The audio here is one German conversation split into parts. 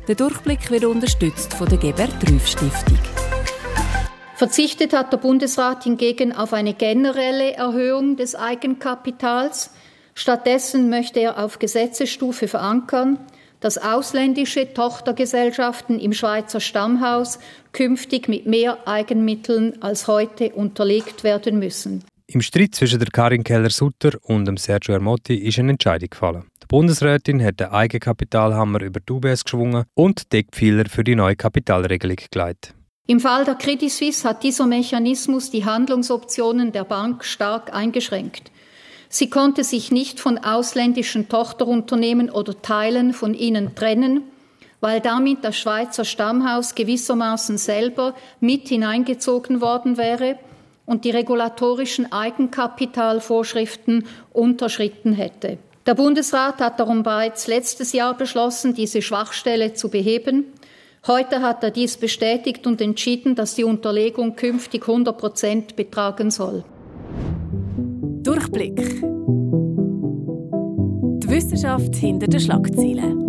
Der Durchblick wird unterstützt von der Gebert-Rüff-Stiftung. Verzichtet hat der Bundesrat hingegen auf eine generelle Erhöhung des Eigenkapitals. Stattdessen möchte er auf Gesetzesstufe verankern, dass ausländische Tochtergesellschaften im Schweizer Stammhaus künftig mit mehr Eigenmitteln als heute unterlegt werden müssen. Im Streit zwischen der Karin Keller-Sutter und dem Sergio Ermotti ist eine Entscheidung gefallen. Die Bundesrätin hat den Eigenkapitalhammer über die UBS geschwungen und Deckpfeiler für die neue Kapitalregelung gelegt. Im Fall der Credit Suisse hat dieser Mechanismus die Handlungsoptionen der Bank stark eingeschränkt. Sie konnte sich nicht von ausländischen Tochterunternehmen oder Teilen von ihnen trennen, weil damit das Schweizer Stammhaus gewissermaßen selber mit hineingezogen worden wäre und die regulatorischen Eigenkapitalvorschriften unterschritten hätte. Der Bundesrat hat darum bereits letztes Jahr beschlossen, diese Schwachstelle zu beheben. Heute hat er dies bestätigt und entschieden, dass die Unterlegung künftig 100% betragen soll. Durchblick. Die Wissenschaft hinter den Schlagzeilen.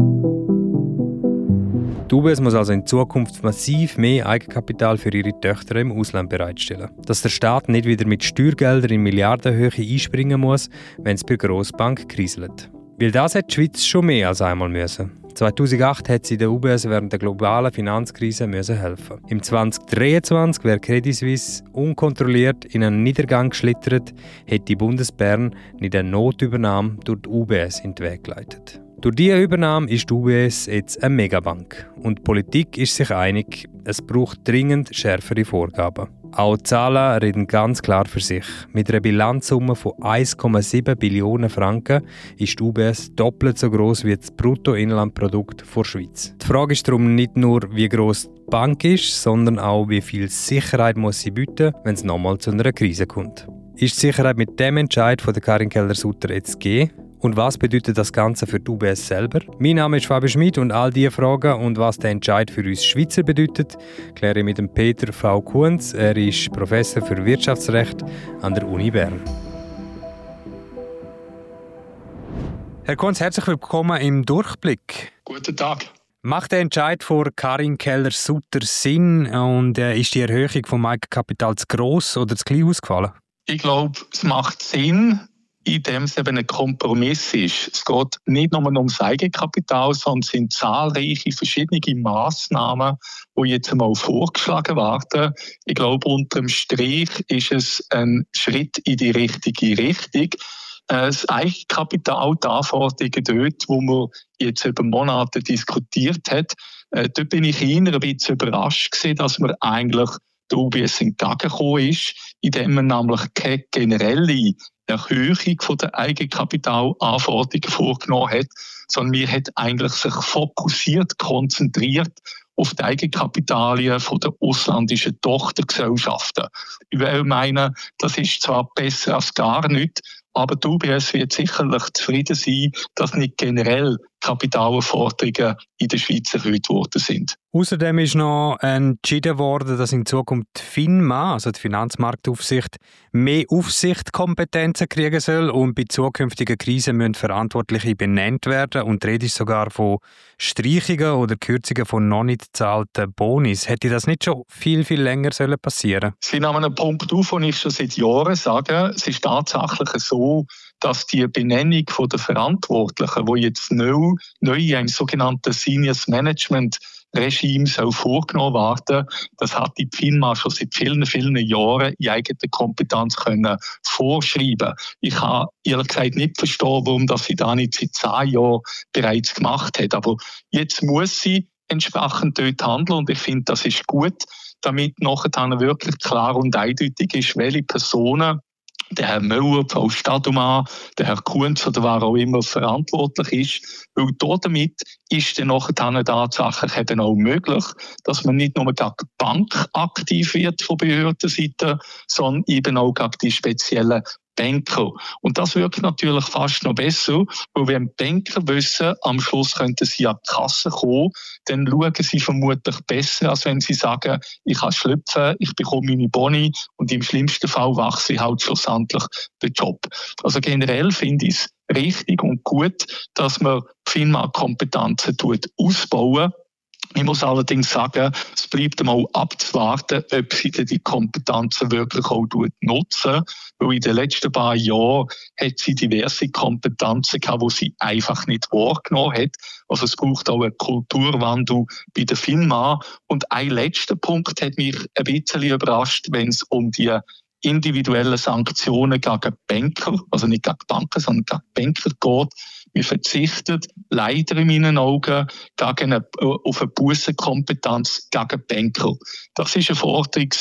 Die UBS muss also in Zukunft massiv mehr Eigenkapital für ihre Töchter im Ausland bereitstellen. Dass der Staat nicht wieder mit Steuergeldern in Milliardenhöhe einspringen muss, wenn es bei der Grossbank kriselt. Weil das hat die Schweiz schon mehr als einmal müssen. 2008 hat sie der UBS während der globalen Finanzkrise helfen. Im 2023 wäre Credit Suisse unkontrolliert in einen Niedergang geschlittert, hätte die Bundesbern nicht eine Notübernahme durch die UBS in den Weg geleitet. Durch diese Übernahme ist die UBS jetzt eine Megabank. Und die Politik ist sich einig, es braucht dringend schärfere Vorgaben. Auch die Zahlen reden ganz klar für sich. Mit einer Bilanzsumme von 1,7 Billionen Franken ist die UBS doppelt so gross wie das Bruttoinlandprodukt der Schweiz. Die Frage ist darum nicht nur, wie gross die Bank ist, sondern auch, wie viel Sicherheit muss sie bieten, wenn es nochmal zu einer Krise kommt. Ist die Sicherheit mit dem Entscheid von der Karin Keller-Sutter jetzt gegeben? Und was bedeutet das Ganze für die UBS selber? Mein Name ist Fabian Schmid und all diese Fragen und was der Entscheid für uns Schweizer bedeutet, kläre ich mit dem Peter V. Kunz. Er ist Professor für Wirtschaftsrecht an der Uni Bern. Herr Kunz, herzlich willkommen im Durchblick. Guten Tag. Macht der Entscheid von Karin Keller-Sutter Sinn und ist die Erhöhung vom Eigenkapital zu gross oder zu klein ausgefallen? Ich glaube, es macht Sinn, in dem es eben ein Kompromiss ist. Es geht nicht nur ums Eigenkapital, sondern es sind zahlreiche verschiedene Massnahmen, die jetzt einmal vorgeschlagen werden. Ich glaube, unterm Strich ist es ein Schritt in die richtige Richtung. Das Eigenkapital, die Anforderungen dort, wo man jetzt über Monate diskutiert hat, dort bin ich eher ein bisschen überrascht gewesen, dass man eigentlich der UBS entgegengekommen ist, indem man nämlich keine generelle Erhöhung von der Eigenkapitalanforderungen vorgenommen hat, sondern wir hat eigentlich sich fokussiert, konzentriert auf die Eigenkapitalien von der ausländischen Tochtergesellschaften. Ich will meinen, das ist zwar besser als gar nichts, aber die UBS wird sicherlich zufrieden sein, dass nicht generell Kapitalanforderungen in der Schweiz erhöht worden sind. Außerdem ist noch entschieden worden, dass in Zukunft die FINMA, also die Finanzmarktaufsicht, mehr Aufsichtskompetenzen kriegen soll und bei zukünftigen Krisen müssen Verantwortliche benannt werden. Und die Rede ist sogar von Streichungen oder Kürzungen von noch nicht gezahlten Bonis. Hätte das nicht schon viel länger passieren sollen? Sie nehmen einen Punkt auf, den ich schon seit Jahren sage. Es ist tatsächlich so, dass die Benennung der Verantwortlichen, die jetzt neu im sogenannten Seniors Management Regime vorgenommen werden, das hat die FINMA schon seit vielen Jahren in eigener Kompetenz können vorschreiben. Ich kann ehrlich gesagt nicht verstehen, warum das sie da nicht seit 10 Jahren bereits gemacht hat. Aber jetzt muss sie entsprechend dort handeln und ich finde, das ist gut, damit nachher dann wirklich klar und eindeutig ist, welche Personen, der Herr Müller, Frau Stadumann, der Herr Kunz oder wer auch immer verantwortlich ist. Weil damit ist dann nachher dann tatsächlich eben auch möglich, dass man nicht nur gegen die Bank aktiv wird von Behördenseite, sondern eben auch gegen die speziellen Banker. Und das wirkt natürlich fast noch besser, weil wenn Banker wissen, am Schluss könnten sie an die Kasse kommen, dann schauen sie vermutlich besser, als wenn sie sagen, ich kann schlüpfen, ich bekomme meine Boni und im schlimmsten Fall wechsle ich halt schlussendlich den Job. Also generell finde ich es richtig und gut, dass man FINMA-Kompetenzen ausbauen. Ich muss allerdings sagen, es bleibt einmal abzuwarten, ob sie die Kompetenzen wirklich auch nutzen. Weil in den letzten paar Jahren hat sie diverse Kompetenzen gehabt, die sie einfach nicht wahrgenommen hat. Also es braucht auch einen Kulturwandel bei der FINMA. Und ein letzter Punkt hat mich ein bisschen überrascht, wenn es um die individuellen Sanktionen gegen Banker, also nicht gegen Banken, sondern gegen Banker geht. Wir verzichten leider in meinen Augen auf eine Bussenkompetenz gegen Banker. Das ist eine Forderung,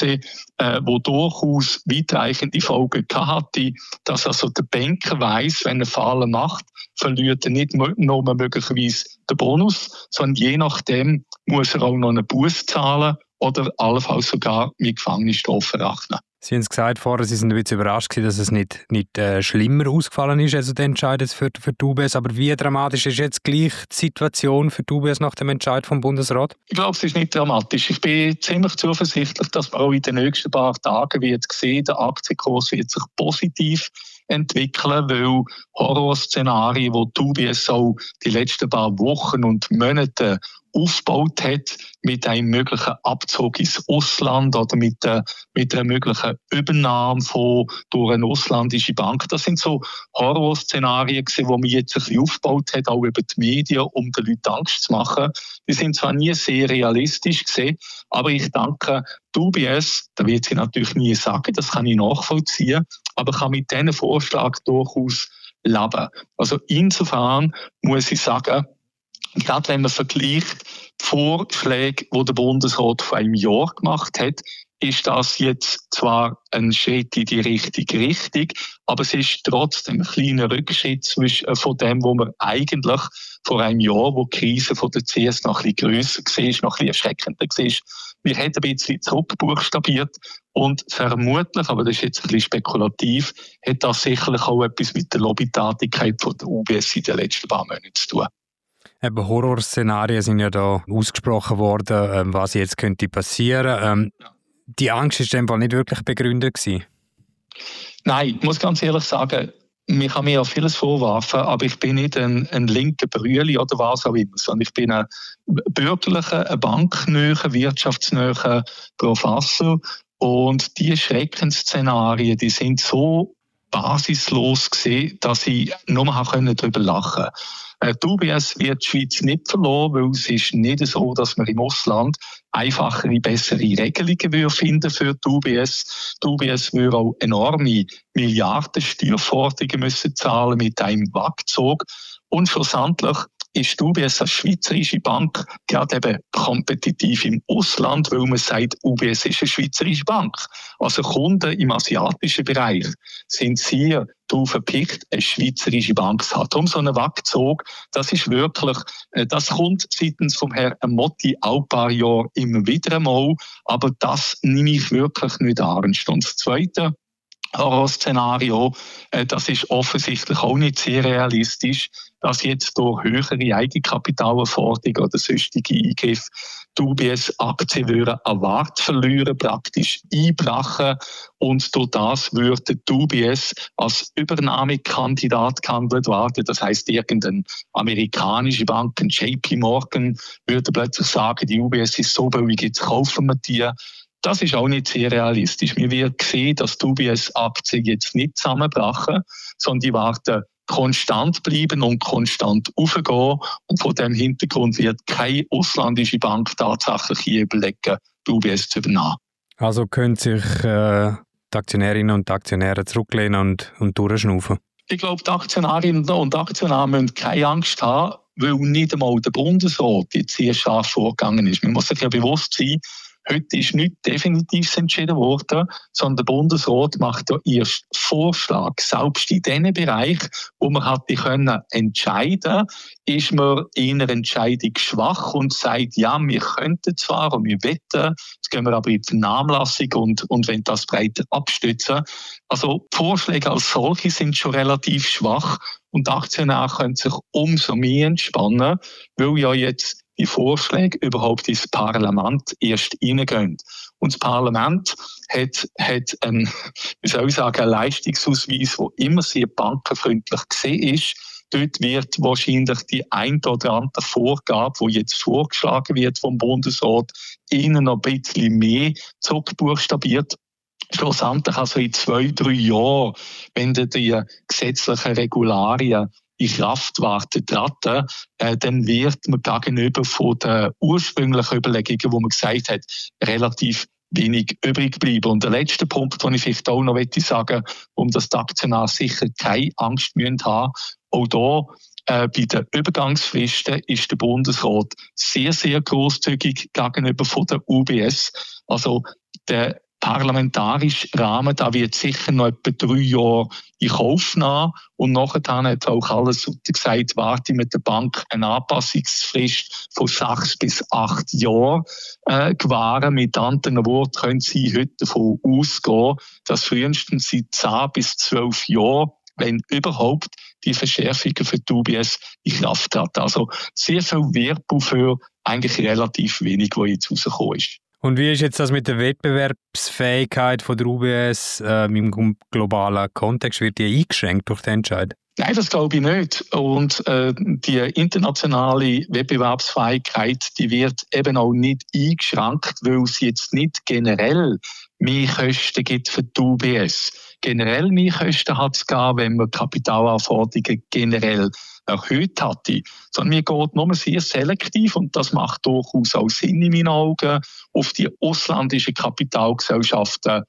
die durchaus weitreichende Folgen hatte, dass also der Banker weiss, wenn er Fehler macht, verliert er nicht nur möglicherweise den Bonus, sondern je nachdem muss er auch noch einen Buß zahlen oder allenfalls sogar mit Gefängnisstrafe rechnen. Sie haben es gesagt vorher, Sie sind ein bisschen überrascht, dass es nicht schlimmer ausgefallen ist, also der Entscheid für die UBS. Aber wie dramatisch ist jetzt gleich die Situation für die UBS nach dem Entscheid vom Bundesrat? Ich glaube, es ist nicht dramatisch. Ich bin ziemlich zuversichtlich, dass man auch in den nächsten paar Tagen wird sehen, der Aktienkurs wird sich positiv entwickeln, weil Horrorszenarien, die die UBS auch die letzten paar Wochen und Monate aufgebaut hat, mit einem möglichen Abzug ins Ausland oder mit einer möglichen Übernahme durch eine ausländische Bank. Das sind so Horrorszenarien, die man jetzt ein bisschen aufgebaut hat, auch über die Medien, um den Leuten Angst zu machen. Die sind zwar nie sehr realistisch gesehen, aber ich denke, die UBS, da wird sie natürlich nie sagen, das kann ich nachvollziehen, aber kann mit diesem Vorschlag durchaus leben. Also insofern muss ich sagen, gerade wenn man vergleicht die Vorschläge, die der Bundesrat vor einem Jahr gemacht hat, ist das jetzt zwar ein Schritt in die richtige Richtung, aber es ist trotzdem ein kleiner Rückschritt von dem, wo wir eigentlich vor einem Jahr, wo die Krise von der CS noch ein bisschen grösser war, noch ein bisschen erschreckender war. Wir haben ein bisschen zurückbuchstabiert und vermutlich, aber das ist jetzt ein bisschen spekulativ, hat das sicherlich auch etwas mit der Lobbytätigkeit von der UBS in den letzten paar Monaten zu tun. Eben Horrorszenarien sind ja da ausgesprochen worden, was jetzt könnte passieren. Die Angst war in dem Fall nicht wirklich begründet gewesen. Nein, ich muss ganz ehrlich sagen, man kann mir ja vieles vorwerfen, aber ich bin nicht ein linker Brüeli oder was auch immer, sondern ich bin ein bürgerlicher, ein banknäher, wirtschaftsnäher Professor und die Schreckensszenarien, die sind so basislos gewesen, dass ich nur darüber lachen konnte. Die UBS wird die Schweiz nicht verloren, weil es ist nicht so, dass man im Ausland einfachere, bessere Regelungen finden für die UBS. Die UBS würde auch enorme Milliarden Steuerforderungen müssen zahlen mit einem Wagzug. Und schlussendlich ist die UBS als schweizerische Bank gerade eben kompetitiv im Ausland, weil man sagt, UBS ist eine schweizerische Bank. Also Kunden im asiatischen Bereich sind sehr darauf erpicht, eine schweizerische Bank zu haben. Darum so ein Wagzug, das ist wirklich, das kommt seitens vom Herrn Motti auch ein paar Jahre immer wieder einmal, aber das nehme ich wirklich nicht ernst. Und das Zweite Horrorszenario, das ist offensichtlich auch nicht sehr realistisch, dass jetzt durch höhere Eigenkapitalerforderungen oder sonstige Eingriffe die UBS-Aktien an Wert verlieren, praktisch einbrechen und durch das würde die UBS als Übernahmekandidat gehandelt werden. Das heisst, irgendeine amerikanische Bank, ein JP Morgan, würde plötzlich sagen, die UBS ist so billig, jetzt kaufen wir die. Das ist auch nicht sehr realistisch. Wir werden sehen, dass die UBS-Aktien jetzt nicht zusammenbrechen, sondern die werden konstant bleiben und konstant aufgehen. Und von dem Hintergrund wird keine ausländische Bank tatsächlich hier überlegen, die UBS zu übernehmen. Also können sich die Aktionärinnen und Aktionäre zurücklehnen und durchschnaufen? Ich glaube, die Aktionärinnen und Aktionäre müssen keine Angst haben, weil nicht einmal der Bundesrat jetzt sehr scharf vorgegangen ist. Man muss sich ja bewusst sein, heute ist nicht definitiv entschieden worden, sondern der Bundesrat macht ja erst Vorschlag. Selbst in diesen Bereich, wo man hätte entscheiden können, ist man in einer Entscheidung schwach und sagt, ja, wir könnten zwar und wir wetten, jetzt gehen wir aber in die Vernehmlassung und wenn das breiter abstützen. Also die Vorschläge als solche sind schon relativ schwach und die Aktionäre können sich umso mehr entspannen, weil ja jetzt die Vorschläge überhaupt ins Parlament erst reingehen. Und das Parlament hat einen, einen Leistungsausweis, der immer sehr bankenfreundlich gesehen ist. Dort wird wahrscheinlich die ein oder andere Vorgabe, die jetzt vorgeschlagen wird vom Bundesrat, ihnen noch ein bisschen mehr zurückbuchstabiert. Schlussendlich also in 2-3 Jahren, wenn die gesetzlichen Regularien in Kraft treten, dann wird man gegenüber von den ursprünglichen Überlegungen, wo man gesagt hat, relativ wenig übrig bleiben. Und der letzte Punkt, den ich vielleicht auch noch sagen möchte, dass die Aktionäre sicher keine Angst haben müssen. Auch hier bei den Übergangsfristen ist der Bundesrat sehr, sehr grosszügig gegenüber von der UBS. Also der parlamentarische Rahmen, da wird sicher noch etwa 3 Jahre in Kauf nehmen. Und nachher hat auch alles gesagt, warte mit der Bank eine Anpassungsfrist von 6 bis 8 Jahren gewähren. Mit anderen Worten können Sie heute davon ausgehen, dass frühestens in 10 bis 12 Jahren, wenn überhaupt, die Verschärfungen für die UBS in Kraft hat. Also sehr viel Werbung für eigentlich relativ wenig, was jetzt rausgekommen ist. Und wie ist jetzt das mit der Wettbewerbsfähigkeit von der UBS im globalen Kontext? Wird die eingeschränkt durch den Entscheid? Nein, das glaube ich nicht. Und die internationale Wettbewerbsfähigkeit, die wird eben auch nicht eingeschränkt, weil es jetzt nicht generell mehr Kosten gibt für die UBS. Generell mehr Kosten hat es gegeben, wenn man Kapitalanforderungen generell erhöht hatte. Sondern mir geht nur sehr selektiv, und das macht durchaus auch Sinn in meinen Augen, auf die ausländischen Kapitalgesellschaften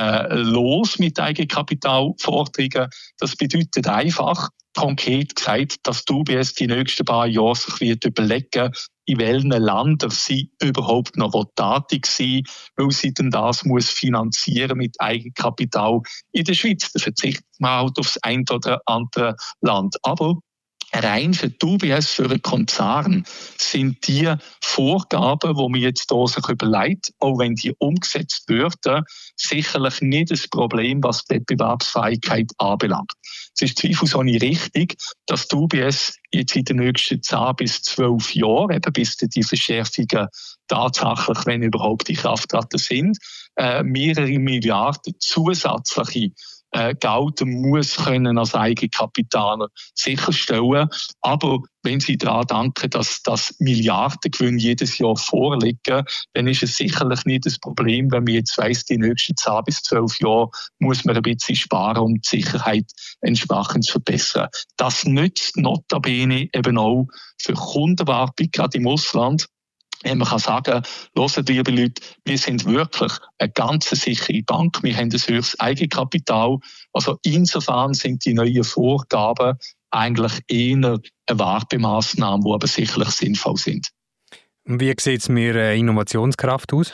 los mit Eigenkapitalforderungen. Das bedeutet einfach, konkret gesagt, dass die UBS die nächsten paar Jahre sich wird überlegen, in welchen Ländern sie überhaupt noch tätig sein, weil sie denn das muss finanzieren mit Eigenkapital in der Schweiz. Da verzichtet man halt aufs ein oder andere Land. Aber rein für die UBS, für einen Konzern, sind die Vorgaben, die man jetzt hier sich überlegt, auch wenn die umgesetzt würden, sicherlich nicht das Problem, was die Wettbewerbsfähigkeit anbelangt. Es ist zweifelsohne richtig, dass die UBS jetzt in den nächsten 10 bis 12 Jahren, eben bis die Verschärfungen tatsächlich, wenn überhaupt in Kraft treten sind, mehrere Milliarden zusätzliche Geld muss können als Eigenkapital sicherstellen. Aber wenn Sie daran denken, dass das Milliardengewinn jedes Jahr vorliegen, dann ist es sicherlich nicht das Problem, wenn man jetzt weiss, die nächsten 10 bis 12 Jahre muss man ein bisschen sparen, um die Sicherheit entsprechend zu verbessern. Das nützt notabene eben auch für Kundenwerbung, gerade im Ausland. Man kann sagen, hört, liebe Leute, wir sind wirklich eine ganz sichere Bank. Wir haben ein höchstes Eigenkapital. Also insofern sind die neuen Vorgaben eigentlich eher eine Werbemaßnahme, die aber sicherlich sinnvoll sind. Und wie sieht es mit Innovationskraft aus?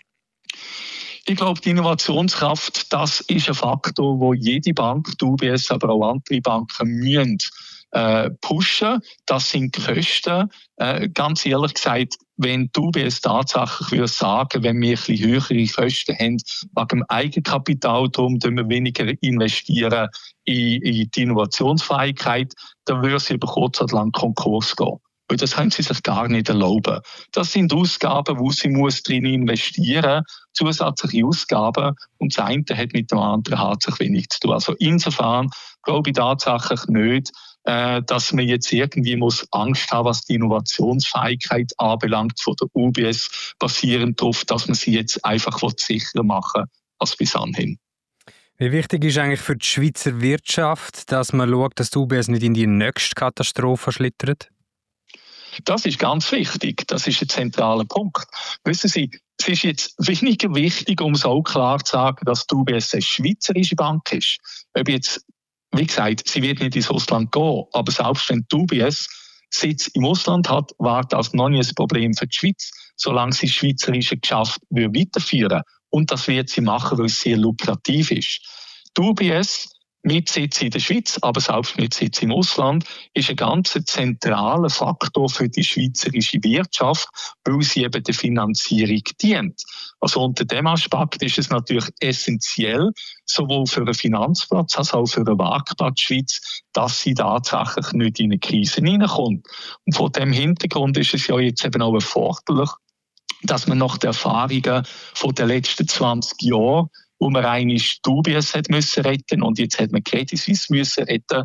Ich glaube, die Innovationskraft, das ist ein Faktor, wo jede Bank, die UBS, aber auch andere Banken müssen pushen. Das sind die Kosten. Ganz ehrlich gesagt, wenn die UBS tatsächlich würde sagen, wenn wir ein bisschen höhere Kosten haben, wegen dem Eigenkapital, darum wir weniger investieren in die Innovationsfähigkeit, dann würde sie über kurz oder lang Konkurs gehen. Weil das können sie sich gar nicht erlauben. Das sind Ausgaben, wo sie drin investieren muss, zusätzliche Ausgaben, und das eine hat mit dem anderen herzlich wenig zu tun. Also insofern glaube ich tatsächlich nicht, dass man jetzt irgendwie muss Angst haben, was die Innovationsfähigkeit anbelangt von der UBS, basierend darauf, dass man sie jetzt einfach sicherer machen als bis anhin. Wie wichtig ist eigentlich für die Schweizer Wirtschaft, dass man schaut, dass die UBS nicht in die nächste Katastrophe schlittert? Das ist ganz wichtig. Das ist ein zentraler Punkt. Wissen Sie, es ist jetzt weniger wichtig, um es auch klar zu sagen, dass die UBS eine schweizerische Bank ist. Ob jetzt, wie gesagt, sie wird nicht ins Ausland gehen, aber selbst wenn die UBS Sitz im Ausland hat, war das noch nie ein Problem für die Schweiz, solange sie das schweizerische Geschäft weiterführen. Und das wird sie machen, weil es sehr lukrativ ist. Die UBS mit Sitz in der Schweiz, aber selbst mit Sitz im Ausland, ist ein ganz zentraler Faktor für die schweizerische Wirtschaft, weil sie eben der Finanzierung dient. Also unter dem Aspekt ist es natürlich essentiell, sowohl für den Finanzplatz als auch für den Marktplatz Schweiz, dass sie tatsächlich nicht in eine Krise hineinkommt. Und vor dem Hintergrund ist es ja jetzt eben auch erforderlich, dass man nach den Erfahrungen von den letzten 20 Jahren, wo man eigentlich die UBS hat müssen retten und jetzt hat man Credit Suisse müssen retten,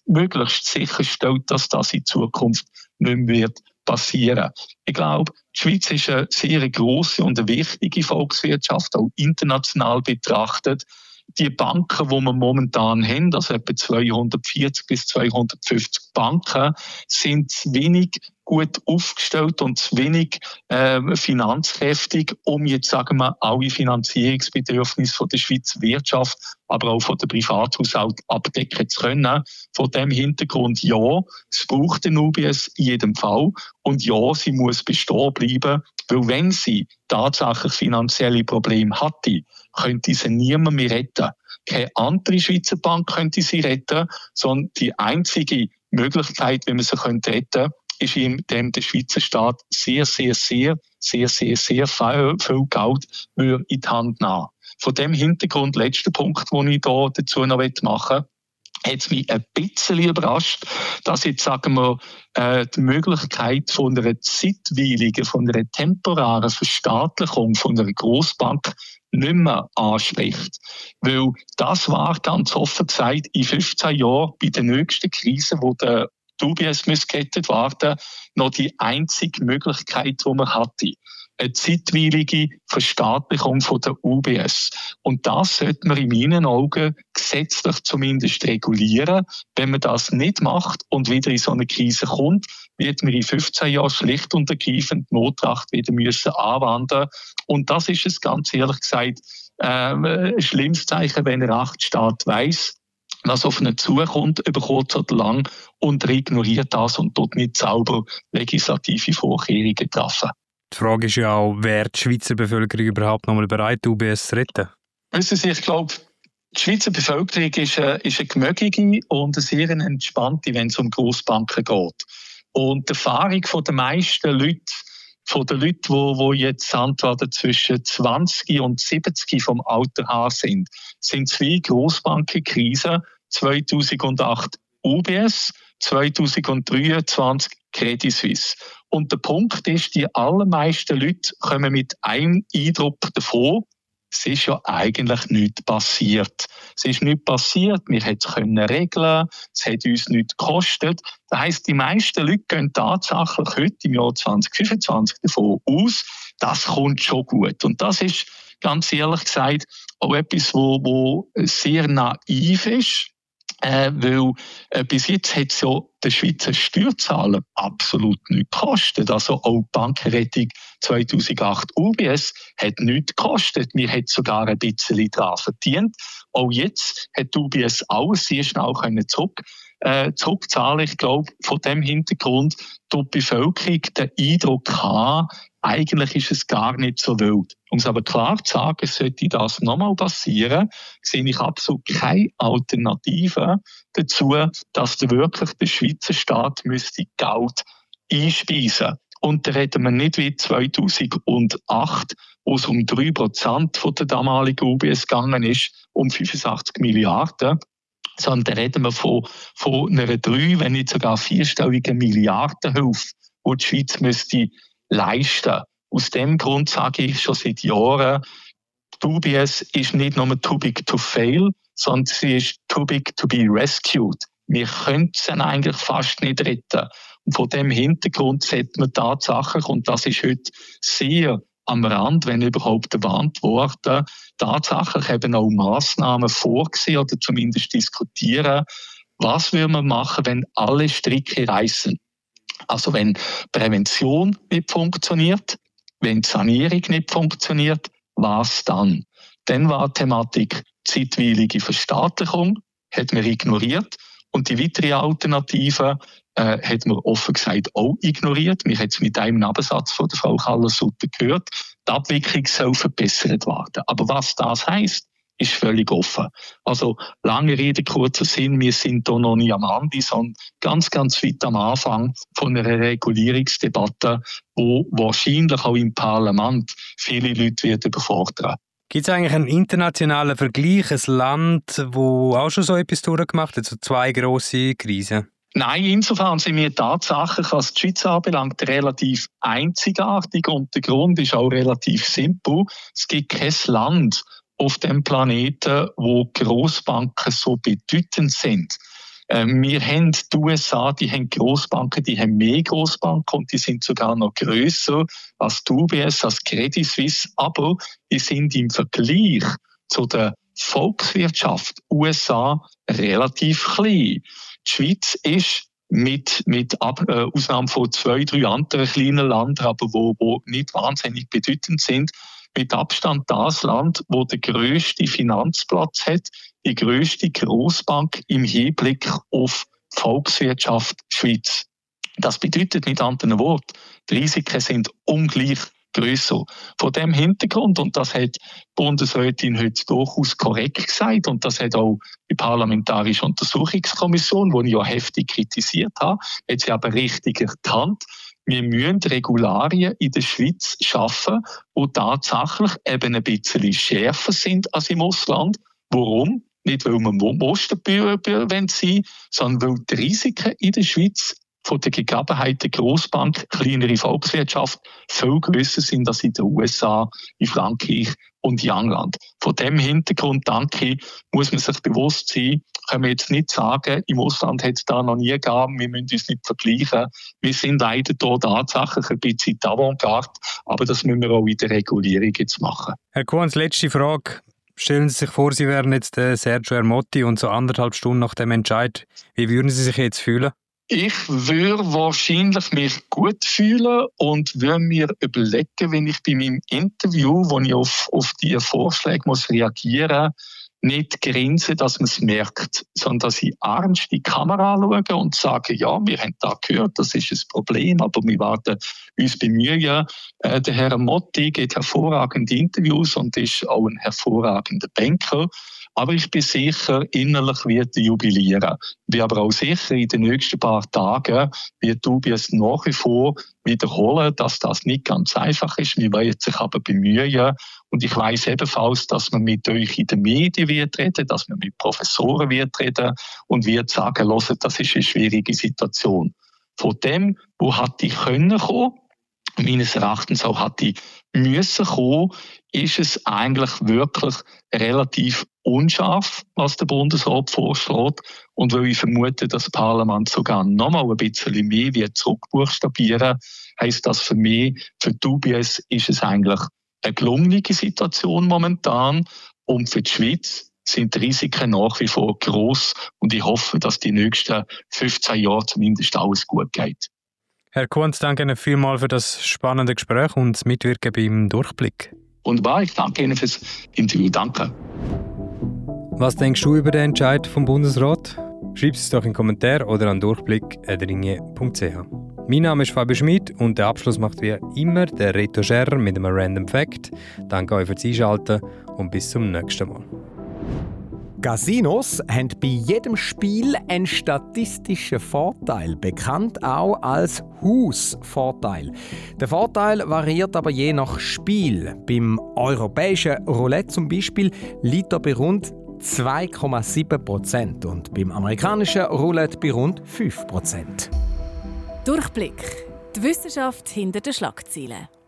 möglichst sicherstellt, dass das in Zukunft nicht mehr wird passieren. Ich glaube, die Schweiz ist eine sehr grosse und eine wichtige Volkswirtschaft, auch international betrachtet. Die Banken, die wir momentan haben, also etwa 240 bis 250 Banken, sind zu wenig gut aufgestellt und zu wenig finanzkräftig, um jetzt, sagen wir, alle Finanzierungsbedürfnisse von der Schweizer Wirtschaft, aber auch von der Privathaushalt abdecken zu können. Von dem Hintergrund, ja, es braucht den UBS in jedem Fall. Und ja, sie muss bestehen bleiben, weil wenn sie tatsächlich finanzielle Probleme hatte, könnte sie niemand mehr retten. Keine andere Schweizer Bank könnte sie retten, sondern die einzige Möglichkeit, wie man sie retten könnte, ist, indem der Schweizer Staat sehr viel Geld in die Hand nehmen. Von dem Hintergrund, letzter Punkt, den ich da dazu noch machen möchte, hat es mich ein bisschen überrascht, dass jetzt, sagen wir, die Möglichkeit von einer zeitweiligen, von einer temporären Verstaatlichung von einer Grossbank nicht mehr anspricht. Weil das war ganz offen gesagt in 15 Jahren bei der nächsten Krise, wo der UBS gerettet werden, noch die einzige Möglichkeit, die man hatte. Eine zeitweilige Verstaatlichung von der UBS. Und das sollte man in meinen Augen gesetzlich zumindest regulieren. Wenn man das nicht macht und wieder in so eine Krise kommt, wird man in 15 Jahren schlicht und ergreifend Notrecht wieder müssen anwenden. Und das ist es ganz ehrlich gesagt ein schlimmes Zeichen, wenn ein Rechtsstaat weiss, was auf ihn zukommt, über kurz oder lang, und er ignoriert das und tut nicht sauber legislative Vorkehrungen treffen. Die Frage ist ja auch, wäre die Schweizer Bevölkerung überhaupt noch mal bereit, UBS zu retten? Wissen Sie, ich glaube, die Schweizer Bevölkerung ist eine gemögige und eine sehr entspannte, wenn es um Grossbanken geht. Und die Erfahrung der meisten Leute, die jetzt antworten zwischen 20 und 70 vom Alter her sind 2 Grossbankenkrisen, 2008 UBS, 2023 Credit Suisse. Und der Punkt ist, die allermeisten Leute kommen mit einem Eindruck davon, es ist ja eigentlich nichts passiert. Es ist nichts passiert, wir hätten es regeln, es hat uns nichts gekostet. Das heisst, die meisten Leute gehen tatsächlich heute im Jahr 2025 davon aus, das kommt schon gut. Und das ist, ganz ehrlich gesagt, auch etwas, wo sehr naiv ist. Weil bis jetzt hat es ja den Schweizer Steuerzahler absolut nichts gekostet. Also auch die Bankenrettung 2008 UBS hat nichts gekostet. Wir haben sogar ein bisschen daran verdient. Auch jetzt hat UBS alles sehr schnell zurückzahlen. Ich glaube, von dem Hintergrund tut die Bevölkerung den Eindruck haben, eigentlich ist es gar nicht so wild. Um es aber klar zu sagen, sollte das nochmal passieren, sehe ich absolut keine Alternative dazu, dass wirklich der Schweizer Staat müsste Geld einspeisen. Und da reden wir nicht wie 2008, wo es um 3% von der damaligen UBS gegangen ist, um 85 Milliarden. Sondern da reden wir von einer 3, wenn nicht sogar 4-stelligen Milliardenhilfe, die die Schweiz müsste leisten. Aus dem Grund sage ich schon seit Jahren, die UBS ist nicht nur too big to fail, sondern sie ist too big to be rescued. Wir können sie eigentlich fast nicht retten. Und von dem Hintergrund sollte man tatsächlich, und das ist heute sehr am Rand, wenn überhaupt erwähnt worden, tatsächlich eben auch Massnahmen vorgesehen oder zumindest diskutieren, was will man machen, wenn alle Stricke reißen. Also wenn Prävention nicht funktioniert, wenn die Sanierung nicht funktioniert, was dann? Dann war die Thematik zeitweilige Verstaatlichung, hat man ignoriert. Und die weitere Alternative hat man offen gesagt auch ignoriert. Wir haben es mit einem Nebensatz von der Frau Kahler-Sutter gehört. Die Abwicklung soll verbessert werden. Aber was das heisst, ist völlig offen. Also, lange Rede, kurzer Sinn, wir sind hier noch nicht am Ende, sondern ganz, ganz weit am Anfang von einer Regulierungsdebatte, wo wahrscheinlich auch im Parlament viele Leute wird überfordern. Gibt es eigentlich einen internationalen Vergleich, ein Land, das auch schon so etwas durchgemacht hat, so 2 grosse Krisen? Nein, insofern sind wir tatsächlich, was die Schweiz anbelangt, relativ einzigartig und der Grund ist auch relativ simpel. Es gibt kein Land auf dem Planeten, wo Grossbanken so bedeutend sind. Wir haben die USA, die haben Grossbanken, die haben mehr Grossbanken und die sind sogar noch grösser als die UBS, als Credit Suisse, aber die sind im Vergleich zu der Volkswirtschaft USA relativ klein. Die Schweiz ist mit Ausnahme von 2, 3 anderen kleinen Ländern, aber wo nicht wahnsinnig bedeutend sind, mit Abstand das Land, wo der grösste Finanzplatz hat, die grösste Grossbank im Hinblick auf die Volkswirtschaft Schweiz. Das bedeutet mit anderen Worten, die Risiken sind ungleich grösser. Von dem Hintergrund, und das hat die Bundesrätin heute durchaus korrekt gesagt, und das hat auch die Parlamentarische Untersuchungskommission, die ich ja heftig kritisiert habe, hat sie aber richtig erkannt, wir müssen Regularien in der Schweiz schaffen, die tatsächlich eben ein bisschen schärfer sind als im Ausland. Warum? Nicht, weil wir Musterbürger sein, sondern weil die Risiken in der Schweiz von der Gegebenheit der Grossbank, kleinere Volkswirtschaft, viel grösser sind als in den USA, in Frankreich und in England. Von dem Hintergrund, denke ich, muss man sich bewusst sein, können wir jetzt nicht sagen, im Ausland hat es da noch nie gegeben, wir müssen uns nicht vergleichen. Wir sind leider hier tatsächlich ein bisschen die Avantgarde, aber das müssen wir auch in der Regulierung jetzt machen. Herr Kuhns, letzte Frage. Stellen Sie sich vor, Sie wären jetzt Sergio Ermotti und so 1,5 Stunden nach dem Entscheid. Wie würden Sie sich jetzt fühlen? Ich würde wahrscheinlich mich gut fühlen und würde mir überlegen, wenn ich bei meinem Interview, wo ich auf diese Vorschläge muss reagieren muss, nicht grinsen, dass man es merkt, sondern dass ich ernst in die Kamera schaue und sage, ja, wir haben da gehört, das ist ein Problem, aber wir werden uns bemühen. Der Herr Motti gibt hervorragende Interviews und ist auch ein hervorragender Banker. Aber ich bin sicher, innerlich wird er jubilieren. Ich bin aber auch sicher, in den nächsten paar Tagen wird UBS nach wie vor wiederholen, dass das nicht ganz einfach ist. Wir wollen sich aber bemühen. Und ich weiss ebenfalls, dass man mit euch in den Medien wird reden, dass man mit Professoren wird reden und wird sagen, hört, das ist eine schwierige Situation. Von dem, wo hätte ich kommen können, meines Erachtens auch hätte müssen kommen, ist es eigentlich wirklich relativ unscharf, was der Bundesrat vorschlägt. Und weil ich vermute, dass das Parlament sogar noch mal ein bisschen mehr wird zurückbuchstabieren, heisst das für mich, für die UBS ist es eigentlich eine gelungene Situation momentan. Und für die Schweiz sind die Risiken nach wie vor gross. Und ich hoffe, dass die nächsten 15 Jahre zumindest alles gut geht. Herr Kuhns, danke Ihnen vielmals für das spannende Gespräch und das Mitwirken beim Durchblick. Wunderbar, ich danke Ihnen fürs Interview. Danke. Was denkst du über den Entscheid vom Bundesrat? Schreib es doch in den Kommentar oder an durchblick@ringe.ch. Mein Name ist Fabio Schmid und den Abschluss macht wie immer der Reto Scherrer mit einem Random Fact. Danke euch fürs Einschalten und bis zum nächsten Mal. Casinos haben bei jedem Spiel einen statistischen Vorteil, bekannt auch als Hausvorteil. Der Vorteil variiert aber je nach Spiel. Beim europäischen Roulette zum Beispiel liegt er bei rund 2,7% und beim amerikanischen Roulette bei rund 5%. Durchblick. Die Wissenschaft hinter den Schlagzeilen.